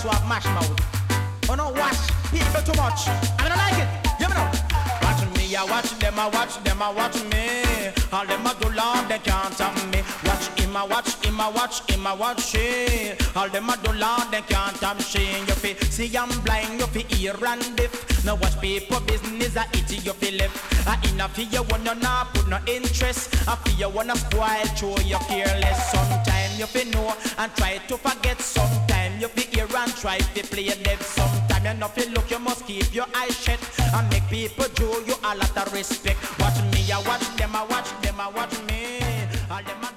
swap mash mouth. Oh no, watch people too much. I don't like it. Give me now. Watch me, I watch them, I watch them, I watch me. All them a do Lord, they can't have me. Watch him, I watch him, I watch him, I watch she. All them a do Lord, they can't have she. You fi see I'm blind, you fi ear and deaf. Now watch people business, I eat you fi left. I enough for you wanna not put no interest. I feel you wanna spoil, show you careless. Sometimes you fi know and try to forget. Sometimes you fi hear and try to play deaf. Sometimes you know fi look, you must keep your eyes shut and make people do you a lot of respect. Watch me, I watch them, I watch them, I watch me. All them